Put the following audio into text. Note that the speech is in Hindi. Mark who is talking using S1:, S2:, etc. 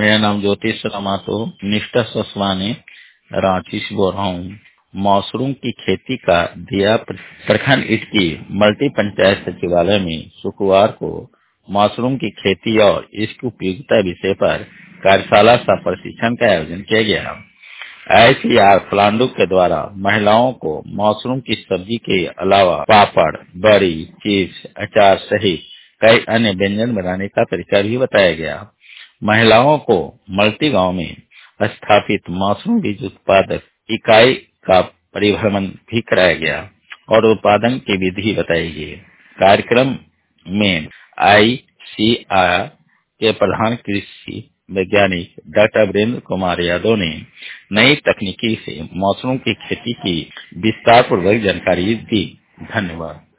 S1: मेरा नाम ज्योतिष शर्मा तो निष्ठा ससवाने रांची से बोल रहा हूँ। मशरूम की खेती का दिया प्रखंड इसकी मल्टी पंचायत सचिवालय में शुक्रवार को मशरूम की खेती और इसकी उपयोगिता विषय पर कार्यशाला सह प्रशिक्षण का आयोजन किया गया। ICR प्लांडू के द्वारा महिलाओं को मशरूम की सब्जी के अलावा पापड़, बड़ी, चिप्स, अचार सहित कई अन्य व्यंजन बनाने का तरीका भी बताया गया। महिलाओं को मल्टी गांव में स्थापित मशरूम बीज उत्पादक इकाई का परिभ्रमण भी कराया गया और उत्पादन की विधि बताई गई। कार्यक्रम में ICR के प्रधान कृषि वैज्ञानिक डॉक्टर वीरेंद्र कुमार यादव ने नई तकनीकी से मशरूम की खेती की विस्तार पूर्वक जानकारी दी। धन्यवाद।